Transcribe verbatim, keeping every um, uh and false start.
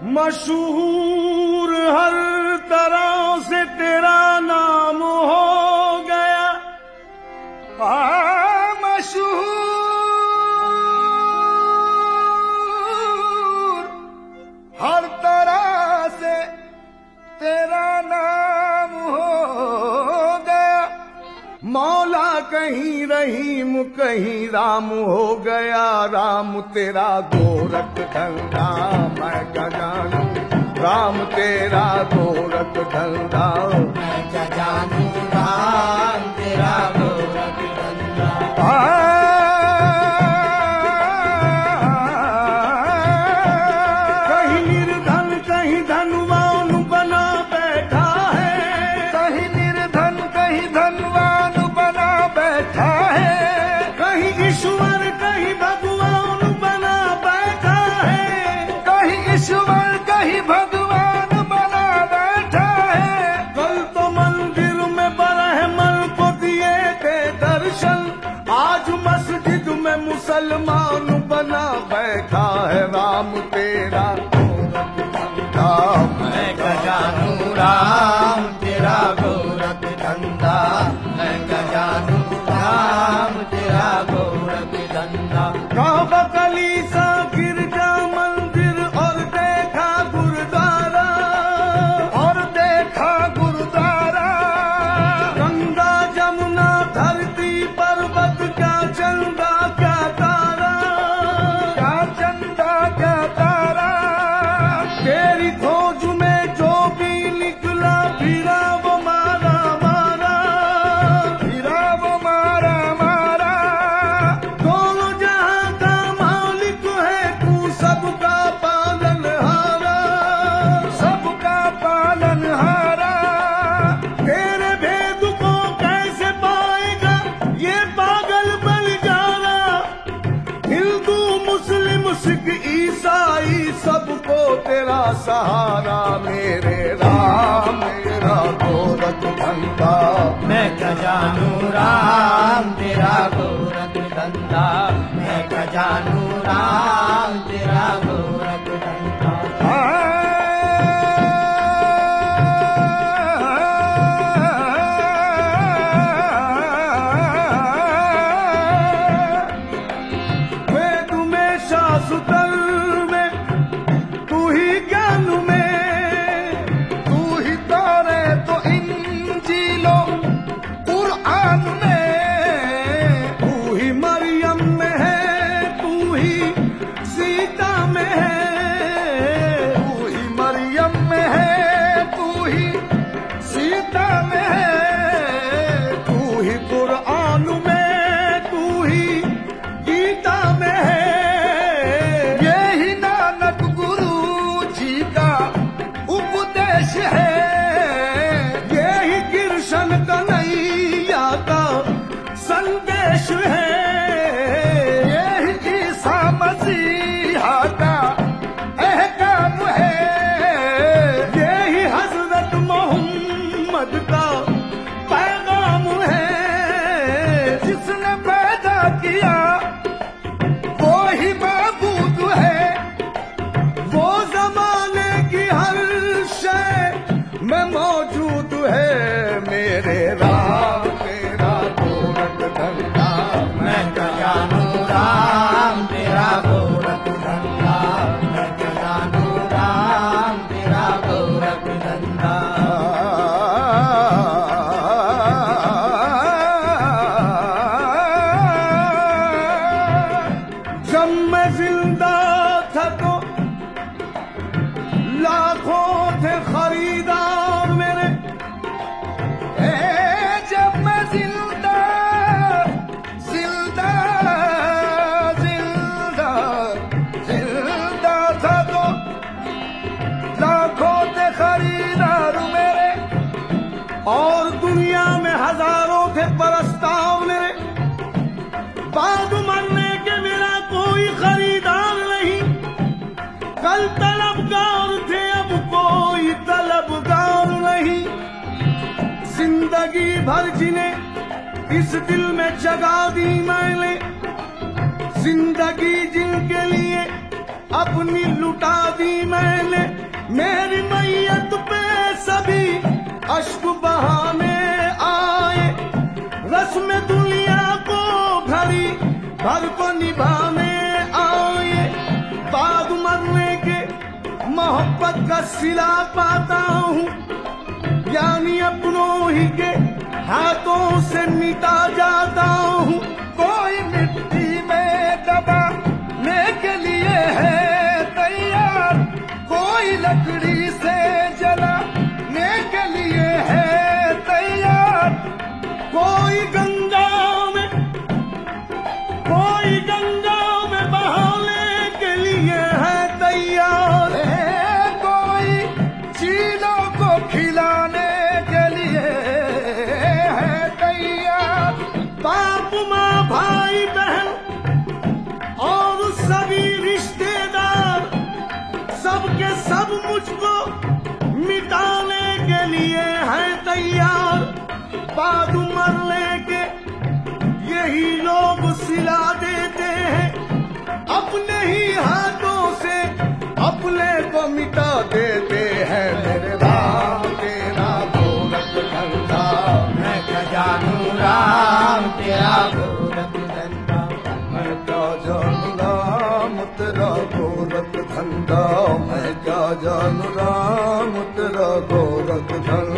मशहूर हर तरह से तेरा नाम हो गया। आ, मशहूर हर तरह से तेरा नाम हो गया। मौला कहीं रहीम कहीं राम हो गया। राम तेरा गोरख धंधा मैं क्या जानू। राम तेरा गोरख धंधा मैं क्या जानू। राम तेरा गोरख धंधा। कहीं निर्धन कहीं धनवान बना बैठा है। कहीं निर्धन कहीं धनवान बना बैठा है। कहीं ईश्वर कहीं भगवान बना बैठा है। कहीं ईश्वर कहीं भगवान बना बैठा है। कल तो मंदिर में ब्रह्मन को दिए थे दर्शन। आज मस्जिद में मुसलमान बना बैठा है। राम तेरा गोरख धंधा मैं क्या जानू। राम तेरा गोरख धंधा मैं क्या जानू। राम तेरा गोरख धंधा। काबा कलीसा गिरजा मंदिर और देखा गुरुद्वारा। और देखा गुरुद्वारा। गंगा जमुना धरती पर्वत क्या चंदा क्या तारा। क्या चंदा क्या तारा। तेरी खोज में जो भी निकला फिरा वो मारा मारा। फिरा वो मारा मारा। दोनों जहां का मालिक है तू सबका पालनहारा। सबका पालनहारा। तेरे भेद को कैसे पाएगा ये पागल बन जाना। हिंदू मुस्लिम सिख ईसाई सबको तेरा सहारा। मेरे राम मेरा गोरख धंधा मैं क्या जानू। राम तेरा गोरख धंधा मैं क्या जानू। राम तेरा गोरख धंधा। वेद में शास्त्र में तू ही ज्ञान में। तू ही तोरे तो इंजीलो कुरान में। तू ही मरियम में है तू ही सीता में है। तू ही मरियम में है तू ही सीता में है। तू ही कुरान में तू ही गीता में है। यही नानक गुरु जी का उपदेश है। यही कृष्ण कन्हैया का संदेश है। यही ईसा मसीहा का अहकाम है। यही हजरत मोहम्मद का पैगाम है। जिसने पैदा किया वो ही माबूद है। वो जमाने की हर शय में मौजूद है। मेरे राम तेरा गोरख धंधा मैं क्या जानू। राम तेरा गोरख धंधा मैं क्या जानू। राम तेरा गोरख धंधा। जब मैं जिंदा था तो लाखों थे खरीदार मेरे। ए, जब मैं जिंदा जिंदा जिंदा जिंदा था तो लाखों थे खरीदार मेरे। और दुनिया में हजारों थे परस्ताव मेरे। बाद मरने के मेरा कोई खरीदार नहीं। कल तलबगार थे अब कोई तलबगार नहीं। जिंदगी भर जिन्हें इस दिल में जगा दी मैंने। जिंदगी जिनके लिए अपनी लुटा दी मैंने, मेरी मैयत पे सभी अश्क बहाने आए, रस्म दुनिया को घड़ी भर को निभाने आए। बाद मरने के मोहब्बत का सिला पाता हूँ, यानी अपनों ही के हाथों से मिटा जाता हूँ। कोई मिट्टी में दबाने के लिए है तैयार, कोई लकड़ी से जलाने के लिए है तैयार, कोई गंगा में कोई गंगा में बहाने के लिए है तैयार है, कोई चीलों को खिलाने के लिए है तैयार। बाप माँ भाई बहन और सभी रिश्तेदार सबके सब मुझको मिटाने के लिए है तैयार। बाद मरने के यही लोग सिला देते हैं, अपने ही हाथों से अपने को मिटा देते हैं। मेरे राम तेरा गोरख धंधा, मैं क्या जानू राम तेरा गोरख धंधा, मैं क्या जानू राम तेरा गोरख धंधा, मैं क्या जानू राम तेरा गोरख धंधा।